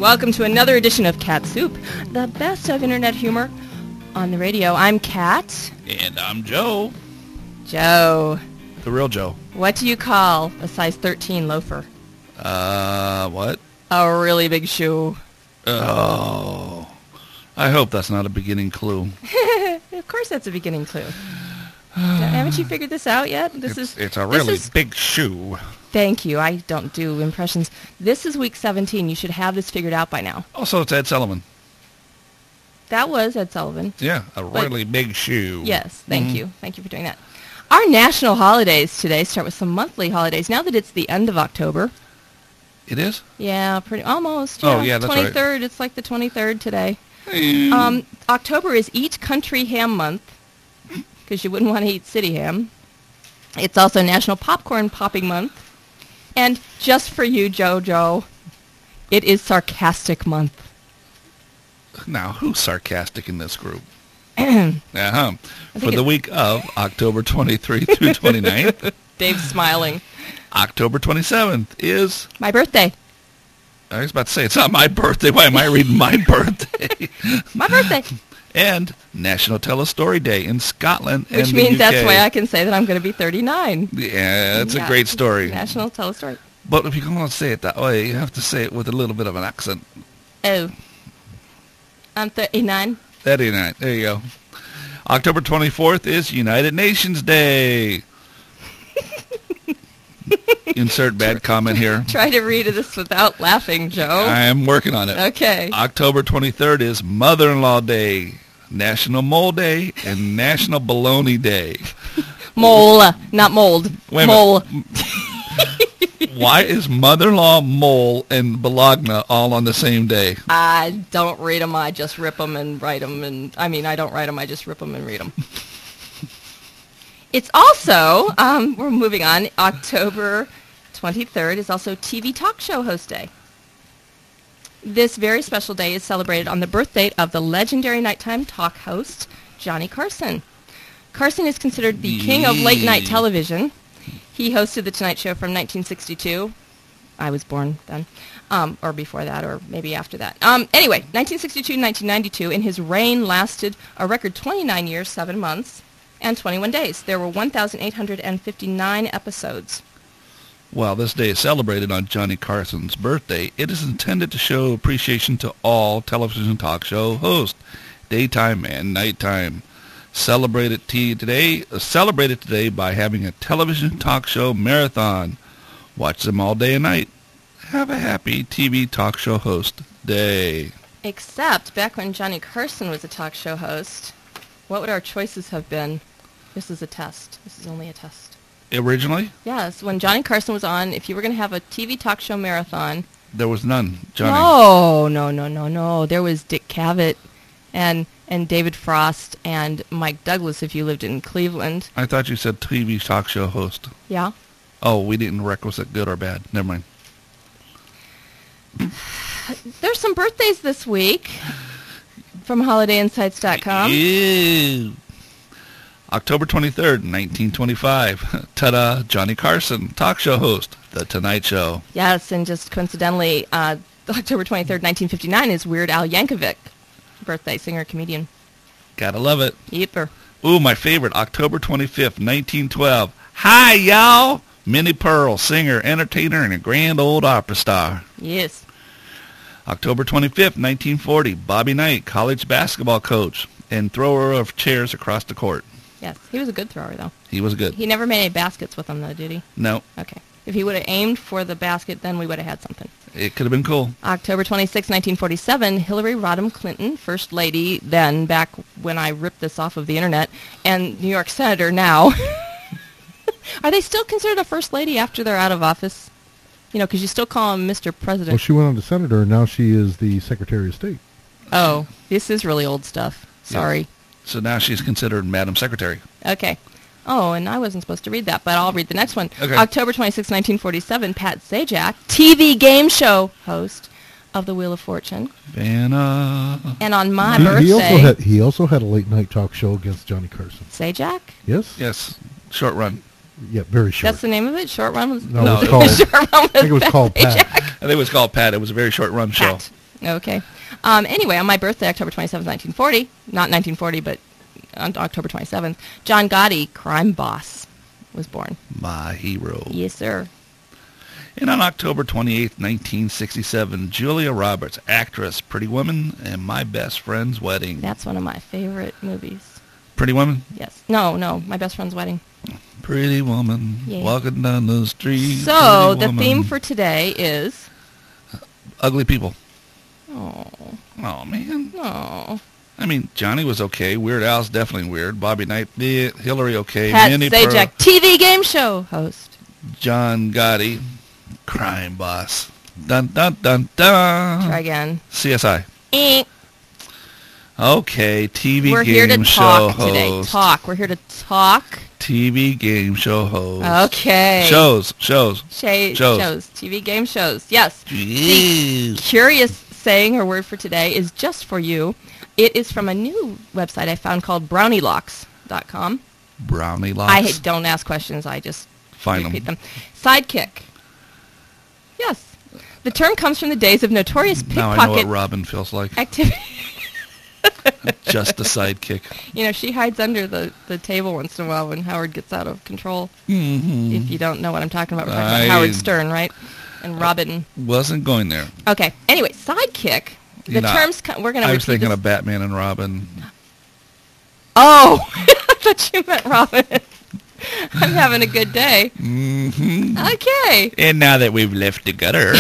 Welcome to another edition of Cat Soup, the best of internet humor on the radio. I'm Kat. And I'm Joe. Joe. The real Joe. What do you call a size 13 loafer? What? A really big shoe. Oh. I hope that's not a beginning clue. Of course that's a beginning clue. Haven't you figured this out yet? It's a really big shoe. Thank you. I don't do impressions. This is week 17. You should have this figured out by now. Also, it's Ed Sullivan. That was Ed Sullivan. Yeah, a really big shoe. Yes, thank you. Thank you for doing that. Our national holidays today start with some monthly holidays. Now that it's the end of October. It is? Yeah, pretty almost. Oh, yeah, that's 23rd. right. It's like the 23rd today. October is Eat Country Ham Month, because you wouldn't want to eat city ham. It's also National Popcorn Popping Month. And just for you, Joe, it is Sarcastic Month. Now, who's sarcastic in this group? Uh-huh. For the week of October 23rd through 29th. Dave's smiling. October 27th is... my birthday. I was about to say, it's not my birthday. Why am I reading my birthday? My birthday. And National Tell a Story Day in Scotland and Which the means UK. that's why I can say that I'm going to be 39. Yeah, it's a great story. National Tell a Story. But if you want to say it that way, you have to say it with a little bit of an accent. Oh. I'm 39. 39. There you go. October 24th is United Nations Day. Insert bad comment here. Try to read this without laughing, Joe. I am working on it. Okay. October 23rd is Mother-in-Law Day, National Mole Day, and National Bologna Day. Mole, not mold. Wait a Mole. Why is mother-in-law, mole, and bologna all on the same day? I don't read them. I just rip them and write them. I don't write them. I just rip them and read them. It's also, we're moving on, October 23rd is also TV Talk Show Host Day. This very special day is celebrated on the birth date of the legendary nighttime talk host, Johnny Carson. Carson is considered the king of late-night television. He hosted The Tonight Show from 1962. I was born then, or before that, or maybe after that. Anyway, 1962 to 1992, and his reign lasted a record 29 years, 7 months, and 21 days. There were 1,859 episodes. While this day is celebrated on Johnny Carson's birthday, it is intended to show appreciation to all television talk show hosts, daytime and nighttime. Celebrated today by having a television talk show marathon. Watch them all day and night. Have a happy TV talk show host day. Except back when Johnny Carson was a talk show host, what would our choices have been? This is a test. This is only a test. Originally? Yes, when Johnny Carson was on, if you were going to have a TV talk show marathon... There was none, Johnny. No. There was Dick Cavett and David Frost and Mike Douglas if you lived in Cleveland. I thought you said TV talk show host. Yeah. Oh, we didn't requisite good or bad. Never mind. There's some birthdays this week from HolidayInsights.com. Ew. October 23rd, 1925. Ta-da, Johnny Carson, talk show host, The Tonight Show. Yes, and just coincidentally, October 23rd, 1959 is Weird Al Yankovic, birthday, singer, comedian. Gotta love it. Yepper. Ooh, my favorite, October 25th, 1912. Hi, y'all! Minnie Pearl, singer, entertainer, and a grand old opera star. Yes. October 25th, 1940. Bobby Knight, college basketball coach and thrower of chairs across the court. Yes, he was a good thrower, though. He was good. He never made any baskets with them, though, did he? No. Okay. If he would have aimed for the basket, then we would have had something. It could have been cool. October 26, 1947, Hillary Rodham Clinton, First Lady then, back when I ripped this off of the Internet, and New York Senator now. Are they still considered a First Lady after they're out of office? You know, because you still call him Mr. President. Well, she went on to Senator, and now she is the Secretary of State. Oh, this is really old stuff. Sorry. Yeah. So now she's considered Madam Secretary. Okay. Oh, and I wasn't supposed to read that, but I'll read the next one. Okay. October 26, 1947, Pat Sajak, TV game show host of The Wheel of Fortune. Vanna. And on my birthday... He also had a late-night talk show against Johnny Carson. Sajak? Yes? Yes. Short run. Yeah, very short. That's the name of it? Short Run was... No, it was called... Short Run was I think it was called Pat. I think it was called Pat. It was a very short run show. Okay. Anyway, on my birthday, October 27th, 1940, not 1940, but on October 27th, John Gotti, crime boss, was born. My hero. Yes, sir. And on October 28th, 1967, Julia Roberts, actress, Pretty Woman, and My Best Friend's Wedding. That's one of my favorite movies. Pretty Woman? Yes. No, My Best Friend's Wedding. Pretty woman, Yeah. walking down the street. So, pretty the woman. theme for today is... Ugly people. Oh, Oh, man. no. I mean, Johnny was okay. Weird Al's definitely weird. Bobby Knight, Hillary okay. Pat Minnie Sajak, TV game show host. John Gotti, crime boss. Dun, dun, dun, dun. Try again. CSI. Eh. Okay, TV We're game here to show talk host. today. Talk. We're here to talk. TV game show host. Okay. Shows. Shows. TV game shows. Yes. The curious saying or word for today is just for you. It is from a new website I found called BrownieLocks.com. Brownie locks. I don't ask questions. I just Find repeat them. them. Sidekick. Yes. The term comes from the days of notorious Now I know what pickpocket Robin feels like. activity. Just a sidekick. You know, she hides under the table once in a while when Howard gets out of control. Mm-hmm. If you don't know what I'm talking about, we're talking about Howard Stern, right? And Robin. Wasn't going there. Okay. Anyway, sidekick. The terms, we're going to I was thinking this. of Batman and Robin. Oh, I thought you meant Robin. I'm having a good day. Mm-hmm. Okay. And now that we've left the gutter.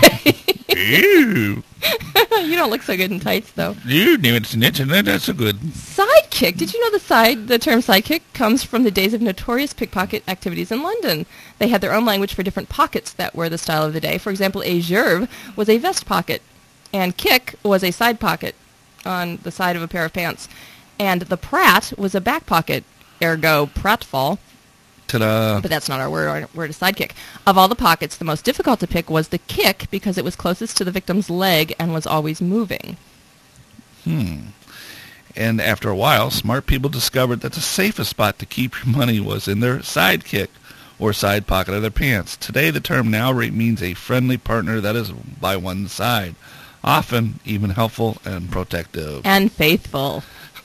Ew. You don't look so good in tights, though. You knew it's that's so good. Sidekick. Did you know the term sidekick comes from the days of notorious pickpocket activities in London? They had their own language for different pockets that were the style of the day. For example, a gerbe was a vest pocket, and kick was a side pocket on the side of a pair of pants. And the prat was a back pocket, ergo pratfall. Ta-da. But that's not our word. Our word is sidekick. Of all the pockets, the most difficult to pick was the kick because it was closest to the victim's leg and was always moving. And after a while, smart people discovered that the safest spot to keep your money was in their sidekick or side pocket of their pants. Today, the term now means a friendly partner that is by one's side, often even helpful and protective. And faithful.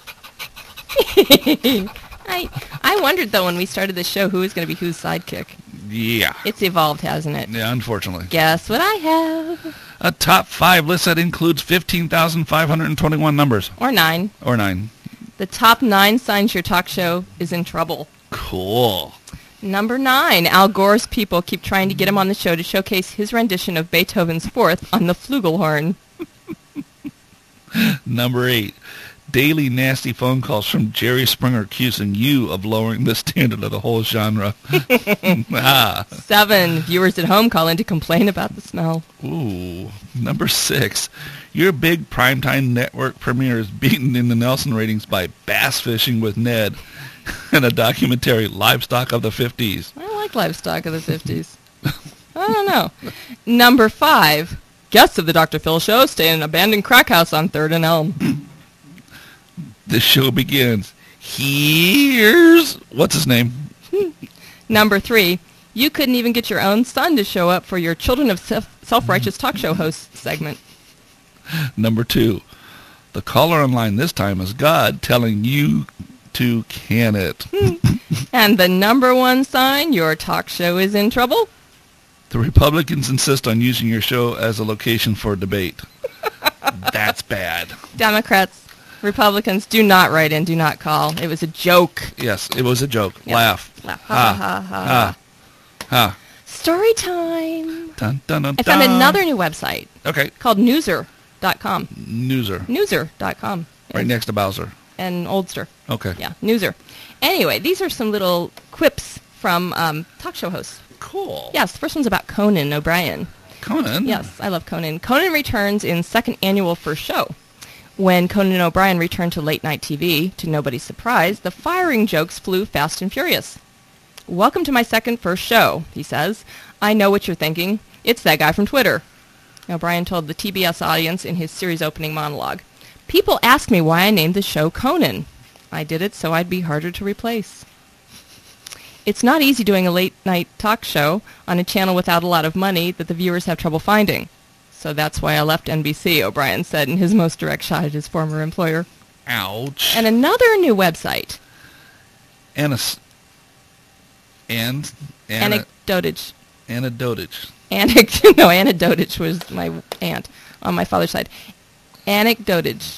I wondered, though, when we started the show, who was going to be whose sidekick. Yeah. It's evolved, hasn't it? Yeah, unfortunately. Guess what I have? A top 5 list that includes 15,521 numbers. Or 9. Or 9. The top 9 signs your talk show is in trouble. Cool. Number 9, Al Gore's people keep trying to get him on the show to showcase his rendition of Beethoven's Fourth on the flugelhorn. Number 8, daily nasty phone calls from Jerry Springer accusing you of lowering the standard of the whole genre. 7, viewers at home call in to complain about the smell. Ooh. Number 6, your big primetime network premiere is beaten in the Nelson ratings by Bass Fishing with Ned and a documentary, Livestock of the 50s. I like Livestock of the 50s. I don't know. Number 5, guests of the Dr. Phil Show stay in an abandoned crack house on 3rd and Elm. The show begins. Here's... What's his name? Number 3, you couldn't even get your own son to show up for your Children of Self-Righteous Talk Show host segment. Number 2, the caller online this time is God telling you to can it. And the number 1 sign your talk show is in trouble? The Republicans insist on using your show as a location for debate. That's bad. Democrats, Republicans, do not write in, do not call. It was a joke. Yes, it was a joke. Yep. Laugh. Laugh. Ha, ha, ha, ha. Ha. Story time. Dun, dun, dun, I found dun. another new website Okay. called Newser.com. Newser. Newser.com. Right next to Bowser. And Oldster. Okay. Yeah, Newser. Anyway, these are some little quips from talk show hosts. Cool. Yes, the first one's about Conan O'Brien. Conan? Yes, I love Conan. Conan returns in second annual first show. When Conan O'Brien returned to late night TV, to nobody's surprise, the firing jokes flew fast and furious. Welcome to my first show, he says. I know what you're thinking. It's that guy from Twitter. O'Brien told the TBS audience in his series opening monologue. People ask me why I named the show Conan. I did it so I'd be harder to replace. It's not easy doing a late-night talk show on a channel without a lot of money that the viewers have trouble finding. So that's why I left NBC, O'Brien said in his most direct shot at his former employer. Ouch. And another new website. Anecdotage. Anecdotage was my aunt on my father's side. Anecdotage.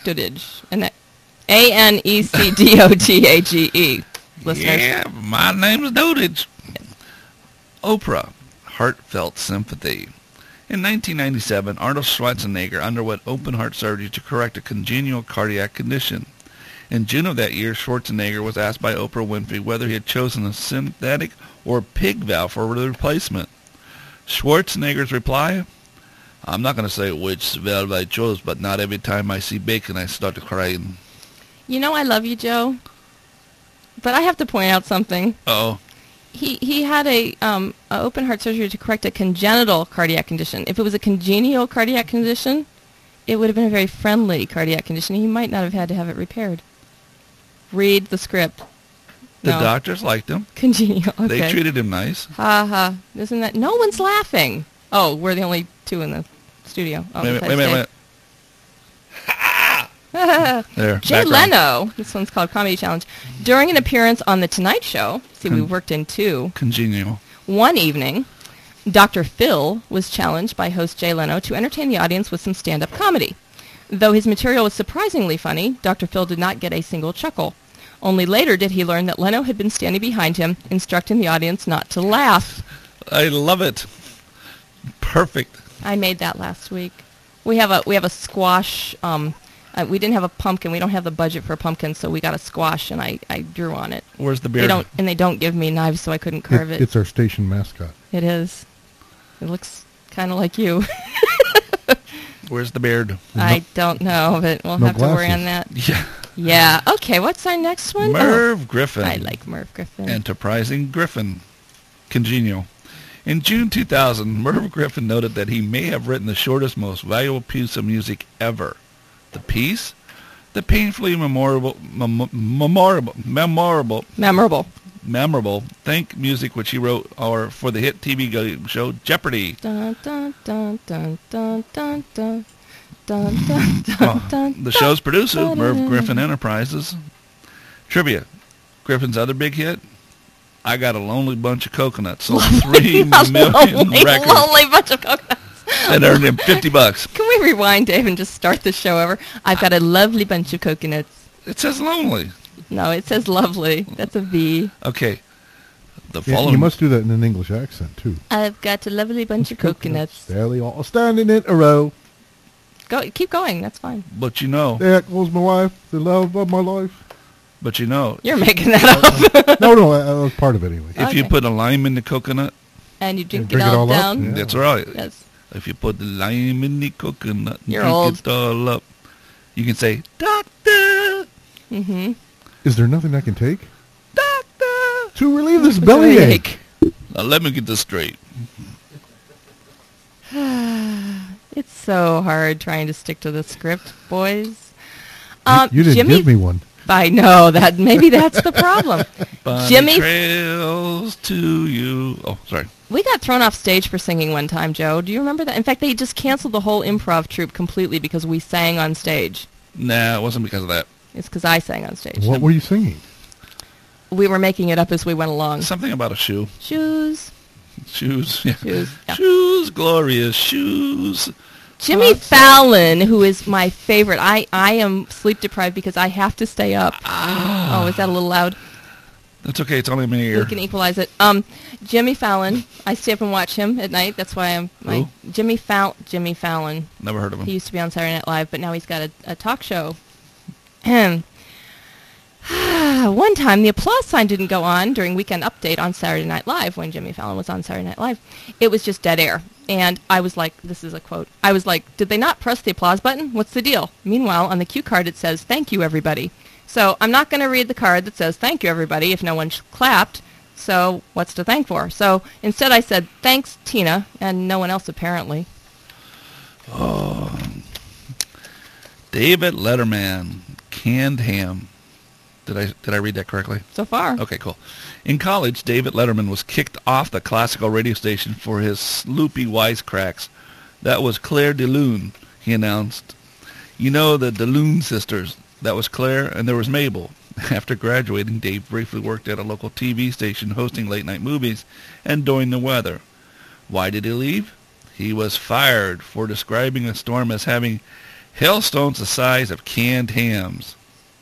Anecdotage. Listeners. Yeah, my name's Dotage. Oprah, heartfelt sympathy. In 1997, Arnold Schwarzenegger underwent open-heart surgery to correct a congenital cardiac condition. In June of that year, Schwarzenegger was asked by Oprah Winfrey whether he had chosen a synthetic or pig valve for the replacement. Schwarzenegger's reply, I'm not going to say which valve I chose, but not every time I see bacon I start to cry. You know I love you, Joe, but I have to point out something. Uh-oh. He had a open heart surgery to correct a congenital cardiac condition. If it was a congenital cardiac condition, it would have been a very friendly cardiac condition. He might not have had to have it repaired. Read the script. The doctors liked him. Congenial. Okay. They treated him nice. Ha ha. Isn't that? No one's laughing. Oh, we're the only two in the studio. Oh, wait a minute. There. Jay Leno. This one's called Comedy Challenge. During an appearance on The Tonight Show, we worked in two. Congenial. One evening, Dr. Phil was challenged by host Jay Leno to entertain the audience with some stand-up comedy. Though his material was surprisingly funny, Dr. Phil did not get a single chuckle. Only later did he learn that Leno had been standing behind him, instructing the audience not to laugh. I love it. Perfect. I made that last week. We have a squash. We didn't have a pumpkin. We don't have the budget for a pumpkin, so we got a squash, and I drew on it. Where's the beard? They don't give me knives, so I couldn't carve it. It's our station mascot. It is. It looks kind of like you. Where's the beard? I don't know, but we'll have to worry on that. Yeah. Yeah. Okay, what's our next one? Merv Griffin. I like Merv Griffin. Enterprising Griffin. Congenial. In June 2000, Merv Griffin noted that he may have written the shortest, most valuable piece of music ever. The piece? The painfully memorable Think music which he wrote for the hit TV game show Jeopardy! Dun, dun, dun, dun, dun, dun, dun. Dun, dun, dun, dun, the show's producer, Merv Griffin Enterprises. Trivia. Griffin's other big hit, I Got a Lonely Bunch of Coconuts, sold 3 million records. Lonely bunch of coconuts. And earned him $50. Can we rewind, Dave, and just start the show over? I've got a lovely bunch of coconuts. It says lonely. No, it says lovely. That's a V. Okay. You must do that in an English accent, too. I've got a lovely bunch of coconuts. There they all standing in a row. Keep going. That's fine. But you know. There goes my wife, the love of my life. But you know. You're making that up. No, that was part of it anyway. If you put a lime in the coconut. And you drink it all down. Yeah. That's right. Yes. If you put the lime in the coconut and You're drink old. it all up, you can say, Doctor. Mm-hmm. Is there nothing I can take? Doctor. To relieve this bellyache. Now let me get this straight. It's so hard trying to stick to the script, boys. You didn't give me one. I know that. Maybe that's the problem. Jimmy trails to you. Oh, sorry. We got thrown off stage for singing one time, Joe. Do you remember that? In fact, they just canceled the whole improv troupe completely because we sang on stage. Nah, it wasn't because of that. It's because I sang on stage. What were you singing? We were making it up as we went along. Something about a shoe. Shoes. Shoes, yeah. Shoes, yeah. Shoes, glorious shoes. Jimmy Fallon, who is my favorite. I am sleep deprived because I have to stay up. Oh, is that a little loud? That's okay. It's only in my ear. We can equalize it. Jimmy Fallon. I stay up and watch him at night. That's why I'm... Jimmy Fallon. Never heard of him. He used to be on Saturday Night Live, but now he's got a talk show. One time, the applause sign didn't go on during Weekend Update on Saturday Night Live when Jimmy Fallon was on Saturday Night Live. It was just dead air. And I was like, this is a quote, I was like, did they not press the applause button? What's the deal? Meanwhile, on the cue card, it says, thank you, everybody. So I'm not going to read the card that says, thank you, everybody, if no one clapped. So what's to thank for? So instead I said, thanks, Tina, and no one else apparently. Oh. David Letterman, canned ham. Did I read that correctly? So far. Okay, cool. In college, David Letterman was kicked off the classical radio station for his sloopy wisecracks. That was Claire de Lune, he announced. You know the de Lune sisters. That was Claire, and there was Mabel. After graduating, Dave briefly worked at a local TV station hosting late-night movies and doing the weather. Why did he leave? He was fired for describing a storm as having hailstones the size of canned hams.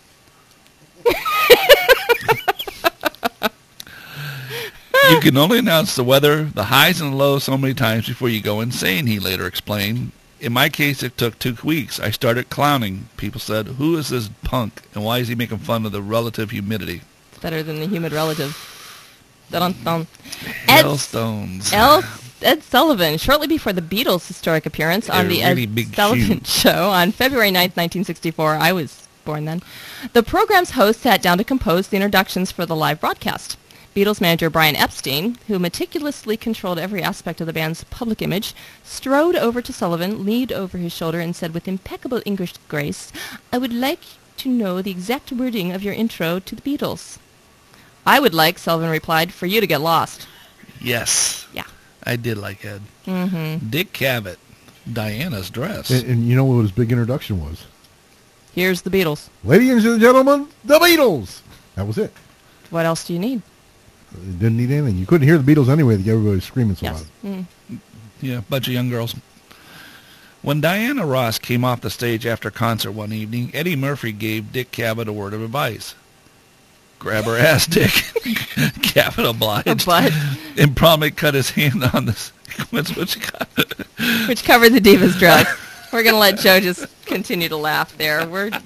You can only announce the weather, the highs and the lows so many times before you go insane, he later explained. In my case, it took 2 weeks. I started clowning. People said, who is this punk, and why is he making fun of the relative humidity? Better than the humid relative. Dun-dun-dun. Hailstones. Ed Sullivan, shortly before the Beatles' historic appearance on the really Ed Sullivan Show on February 9th, 1964. I was born then. The program's host sat down to compose the introductions for the live broadcast. Beatles manager Brian Epstein, who meticulously controlled every aspect of the band's public image, strode over to Sullivan, leaned over his shoulder, and said with impeccable English grace, "I would like to know the exact wording of your intro to the Beatles." "I would like," Sullivan replied, "for you to get lost." Yes. Yeah. I did like Ed. Mm-hmm. Dick Cavett, Diana's dress. And you know what his big introduction was? Here's the Beatles. Ladies and gentlemen, the Beatles! That was it. What else do you need? It didn't need anything. You couldn't hear the Beatles anyway. Everybody was screaming so loud. Mm. Yeah, bunch of young girls. When Diana Ross came off the stage after a concert one evening, Eddie Murphy gave Dick Cavett a word of advice. Grab her ass, Dick. Cavett obliged. But And promptly cut his hand on the sequence, which covered the diva's dress. We're going to let Joe just continue to laugh there.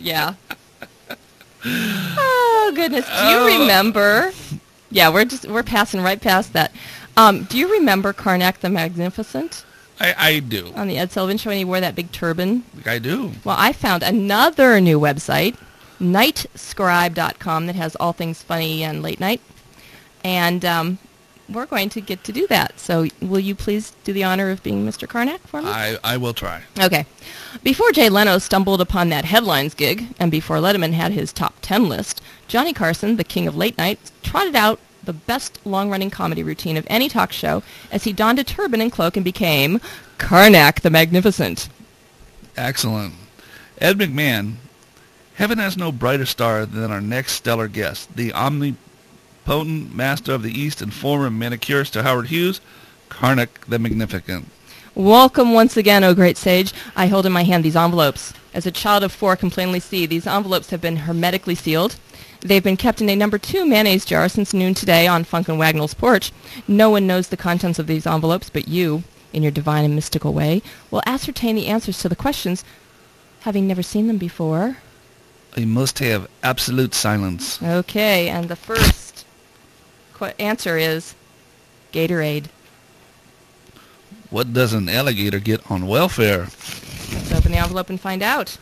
Oh, goodness. Do you remember? Yeah, we're passing right past that. Do you remember Karnak the Magnificent? I do. On the Ed Sullivan Show, and he wore that big turban? I do. Well, I found another new website, nightscribe.com, that has all things funny and late night. And we're going to get to do that. So will you please do the honor of being Mr. Karnak for me? I will try. Okay. Before Jay Leno stumbled upon that headlines gig, and before Letterman had his top 10 list, Johnny Carson, the king of late night, trotted out the best long-running comedy routine of any talk show as he donned a turban and cloak and became Karnak the Magnificent. Excellent. Ed McMahon, heaven has no brighter star than our next stellar guest, the omnipotent master of the East and former manicurist to Howard Hughes, Karnak the Magnificent. Welcome once again, O great sage. I hold in my hand these envelopes. As a child of 4 can plainly see, these envelopes have been hermetically sealed. They've been kept in a number 2 mayonnaise jar since noon today on Funk and Wagnall's porch. No one knows the contents of these envelopes but you, in your divine and mystical way, will ascertain the answers to the questions, having never seen them before. You must have absolute silence. Okay, and the first answer is Gatorade. What does an alligator get on welfare? Let's open the envelope and find out.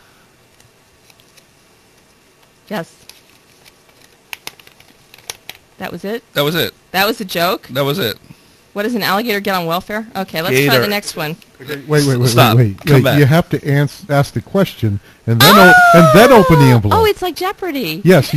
Yes. That was it? That was it. That was a joke? That was it. What does an alligator get on welfare? Okay, let's try the next one. Okay, wait. Stop. Come back. You have to ask the question and then open the envelope. Oh, it's like Jeopardy. Yes,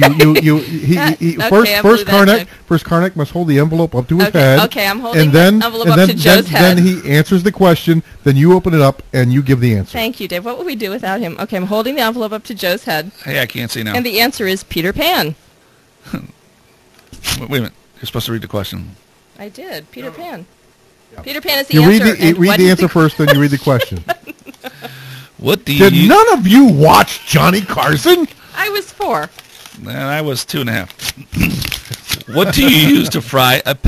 first Karnak must hold the envelope up to his head. Okay, I'm holding the envelope up to Joe's head. Then he answers the question, then you open it up and you give the answer. Thank you, Dave. What would we do without him? Okay, I'm holding the envelope up to Joe's head. Hey, I can't see now. And the answer is Peter Pan. Wait a minute. You're supposed to read the question. I did. Peter Pan. Yep. Peter Pan is the answer. You read the answer first, then you read the question. What do you... Did none of you watch Johnny Carson? I was 4. And I was 2.5. What do you use to fry a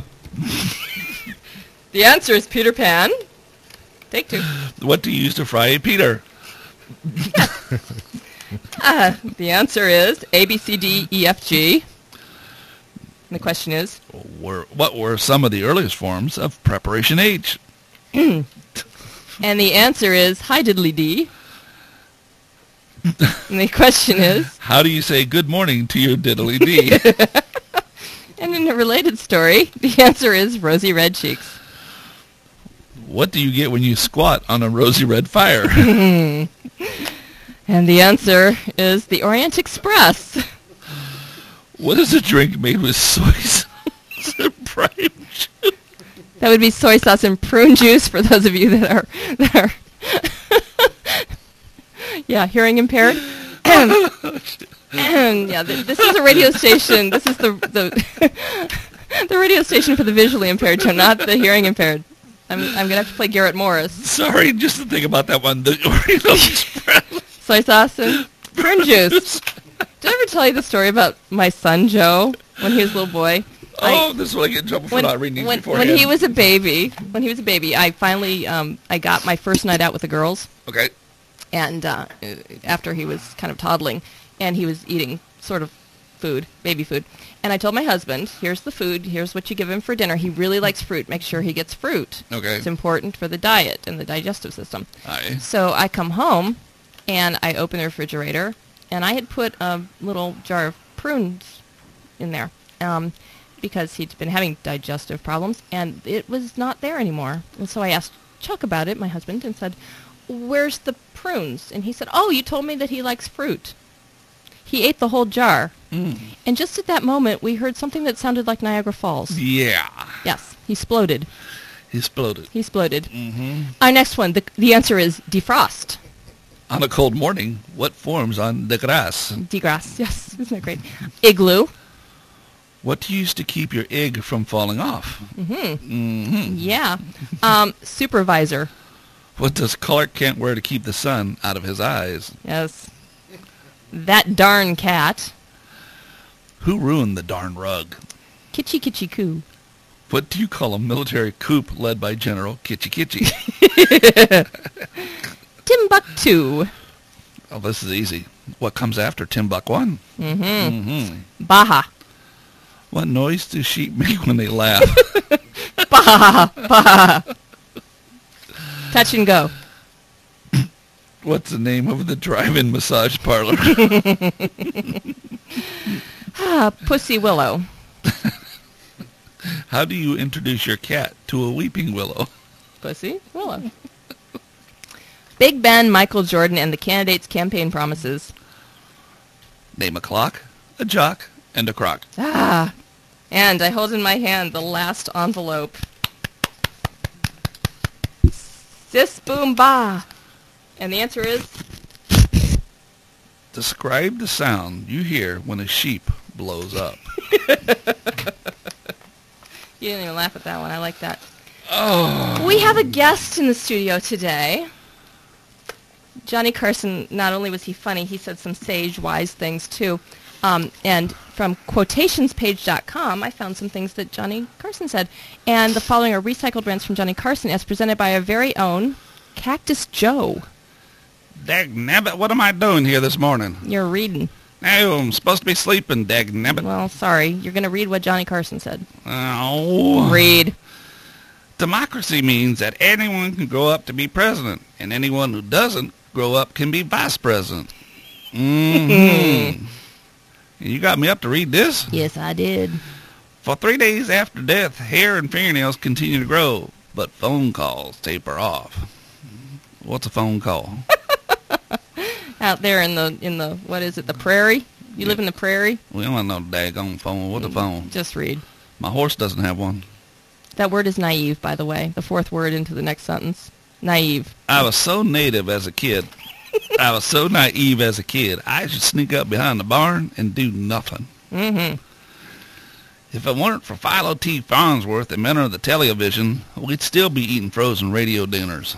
The answer is Peter Pan. Take 2. What do you use to fry a Peter? The answer is A, B, C, D, E, F, G. And the question is? What were some of the earliest forms of Preparation H? And the answer is Hi Diddly Dee. And the question is? How do you say good morning to your diddly dee? And in a related story, the answer is Rosy Red Cheeks. What do you get when you squat on a rosy red fire? And the answer is the Orient Express. What is a drink made with soy sauce and prime juice? That would be soy sauce and prune juice for those of you that are yeah, hearing impaired. Yeah, this is a radio station. This is the the radio station for the visually impaired, Joe, not the hearing impaired. I'm gonna have to play Garrett Morris. Sorry, just to think about that one. The Oreo Express. Soy sauce and prune juice. Did I ever tell you the story about my son Joe when he was a little boy? This is what I get in trouble for not reading these beforehand. When he was a baby, I finally I got my first night out with the girls. Okay. And after he was kind of toddling, and he was eating sort of food, baby food. And I told my husband, here's the food, here's what you give him for dinner. He really likes fruit. Make sure he gets fruit. Okay. It's important for the diet and the digestive system. Aye. So I come home, and I open the refrigerator, and I had put a little jar of prunes in there because he'd been having digestive problems, and it was not there anymore. And so I asked Chuck about it, my husband, and said, where's the prunes? And he said, oh, you told me that he likes fruit. He ate the whole jar. Mm. And just at that moment, we heard something that sounded like Niagara Falls. Yeah. Yes, he exploded. He exploded. He exploded. Mm-hmm. Our next one, the answer is defrost. On a cold morning, what forms on the grass? Degrass, yes. Isn't that great? Igloo. What do you use to keep your egg from falling off? Mm-hmm. Mm-hmm. Yeah. Supervisor. What does Clark Kent wear to keep the sun out of his eyes? Yes. That darn cat. Who ruined the darn rug? Kitchy Kitchy Coo. What do you call a military coup led by General Kitchy Kitchy? Timbuktu. Oh, this is easy. What comes after Timbuk 1? Mm-hmm. Mm-hmm. Baja. What noise do sheep make when they laugh? Baja. Baja. Touch and go. What's the name of the drive-in massage parlor? Pussy Willow. How do you introduce your cat to a weeping willow? Pussy Willow. Big Ben, Michael Jordan, and the candidates' campaign promises. Name a clock, a jock, and a crock. And I hold in my hand the last envelope. Sis boom ba. And the answer is? Describe the sound you hear when a sheep blows up. You didn't even laugh at that one. I like that. Oh. We have a guest in the studio today. Johnny Carson, not only was he funny, he said some sage, wise things, too. And from quotationspage.com, I found some things that Johnny Carson said. And the following are recycled rants from Johnny Carson as presented by our very own Cactus Joe. Dagnabbit, what am I doing here this morning? You're reading. No, I'm supposed to be sleeping, dagnabbit. Well, sorry. You're going to read what Johnny Carson said. Oh. Read. Democracy means that anyone can grow up to be president, and anyone who doesn't grow up can be vice president. Mm-hmm. You got me up to read this? Yes, I did. For 3 days after death, hair and fingernails continue to grow, but phone calls taper off. What's a phone call? Out there in the what is it, the prairie? You live in the prairie? We don't have no daggone phone. What's a phone? Just read. My horse doesn't have one. That word is naive, by the way. The fourth word into the next sentence. Naive. I was so native as a kid. I was so naive as a kid. I should sneak up behind the barn and do nothing. Mm-hmm. If it weren't for Philo T. Farnsworth, inventor of the television, we'd still be eating frozen radio dinners.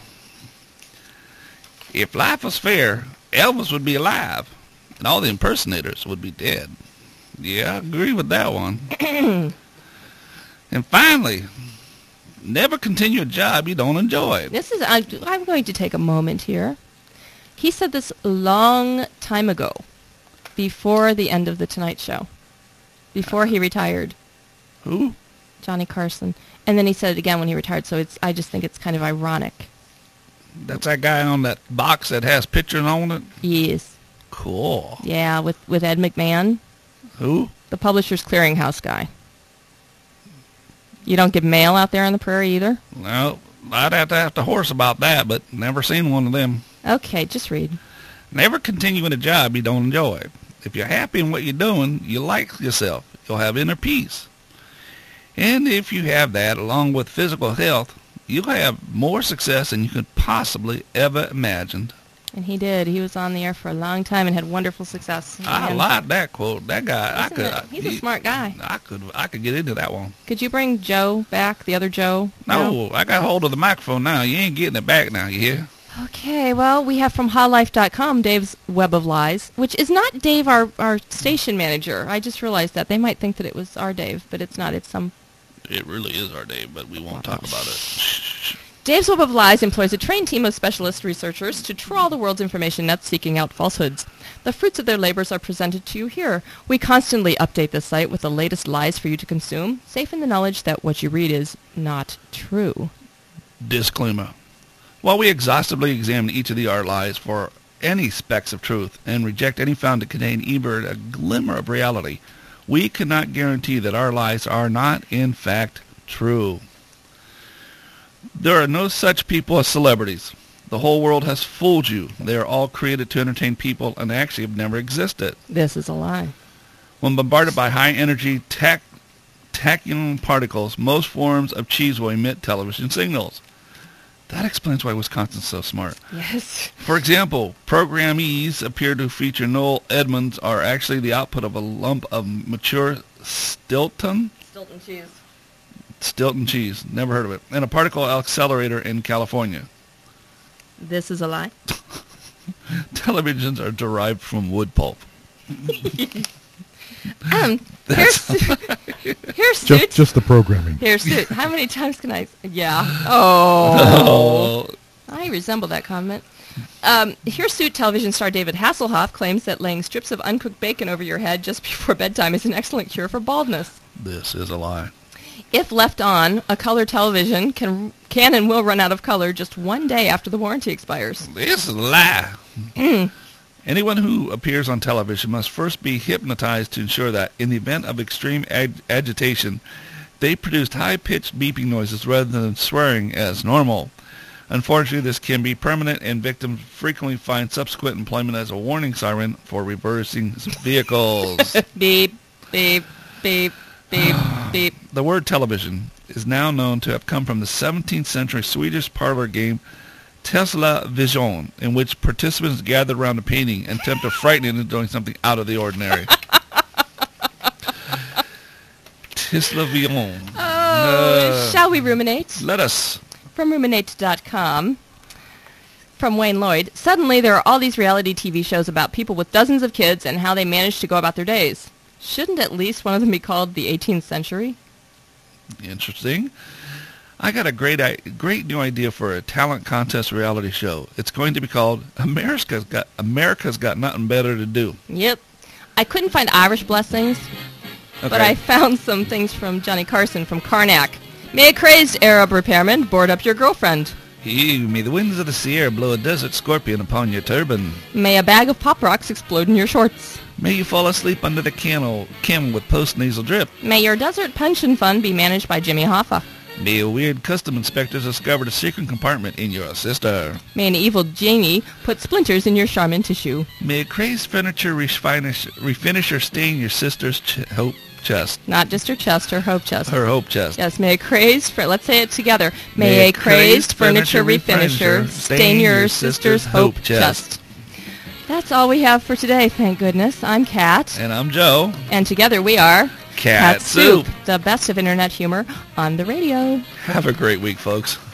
If life was fair, Elvis would be alive, and all the impersonators would be dead. Yeah, I agree with that one. And finally, never continue a job you don't enjoy. I'm going to take a moment here. He said this a long time ago, before the end of The Tonight Show, before he retired. Who? Johnny Carson. And then he said it again when he retired, so I just think it's kind of ironic. That's that guy on that box that has pictures on it? Yes. Cool. Yeah, with Ed McMahon. Who? The Publishers Clearinghouse guy. You don't get mail out there on the prairie either? No, I'd have to ask the horse about that, but never seen one of them. Okay, just read. Never continue in a job you don't enjoy. If you're happy in what you're doing, you like yourself. You'll have inner peace. And if you have that, along with physical health, you'll have more success than you could possibly ever imagine. And he did. He was on the air for a long time and had wonderful success. I like that quote. That guy, He's a smart guy. I could get into that one. Could you bring Joe back, the other Joe? No, I got hold of the microphone now. You ain't getting it back now, you hear? Okay, well, we have from HaLife.com, Dave's Web of Lies, which is not Dave, our station manager. I just realized that. They might think that it was our Dave, but it's not. It's some... It really is our Dave, but we won't talk about it. Dave's Web of Lies employs a trained team of specialist researchers to trawl the world's information net seeking out falsehoods. The fruits of their labors are presented to you here. We constantly update the site with the latest lies for you to consume, safe in the knowledge that what you read is not true. Disclaimer. While we exhaustively examine each of the art lies for any specks of truth and reject any found to contain even a glimmer of reality, we cannot guarantee that our lies are not, in fact, true. There are no such people as celebrities. The whole world has fooled you. They are all created to entertain people and actually have never existed. This is a lie. When bombarded by high-energy tachyon particles, most forms of cheese will emit television signals. That explains why Wisconsin's so smart. Yes. For example, programmees appear to feature Noel Edmonds are actually the output of a lump of mature Stilton cheese. Stilton cheese. Never heard of it. And a particle accelerator in California. This is a lie. Televisions are derived from wood pulp. Here's Suit. Just the programming. Here's Suit. How many times can I... Yeah. Oh. I resemble that comment. Here's Suit television star David Hasselhoff claims that laying strips of uncooked bacon over your head just before bedtime is an excellent cure for baldness. This is a lie. If left on, a color television can and will run out of color just one day after the warranty expires. This is a lie. Anyone who appears on television must first be hypnotized to ensure that, in the event of extreme agitation, they produced high-pitched beeping noises rather than swearing as normal. Unfortunately, this can be permanent, and victims frequently find subsequent employment as a warning siren for reversing vehicles. Beep, beep, beep, beep, beep. The word television is now known to have come from the 17th century Swedish parlor game Tesla Vision, in which participants gathered around a painting and attempt to frighten it into doing something out of the ordinary. Tesla Vision. Shall we ruminate? Let us. From ruminate.com, from Wayne Lloyd, suddenly there are all these reality TV shows about people with dozens of kids and how they manage to go about their days. Shouldn't at least one of them be called the 18th Century? Interesting. I got a great new idea for a talent contest reality show. It's going to be called America's Got Nothing Better to Do. Yep. I couldn't find Irish blessings, but I found some things from Johnny Carson from Karnak. May a crazed Arab repairman board up your girlfriend. May the winds of the Sierra blow a desert scorpion upon your turban. May a bag of Pop Rocks explode in your shorts. May you fall asleep under the camel with post-nasal drip. May your desert pension fund be managed by Jimmy Hoffa. May a weird custom inspector discover a secret compartment in your sister. May an evil genie put splinters in your Charmin tissue. May a crazed furniture refinisher stain your sister's hope chest. Not just her chest, her hope chest. Her hope chest. Yes, may a crazed... let's say it together. May a crazed furniture refinisher stain your sister's hope chest. That's all we have for today, thank goodness. I'm Kat. And I'm Joe. And together we are... Cat Soup. The best of internet humor on the radio. Have a great week, folks.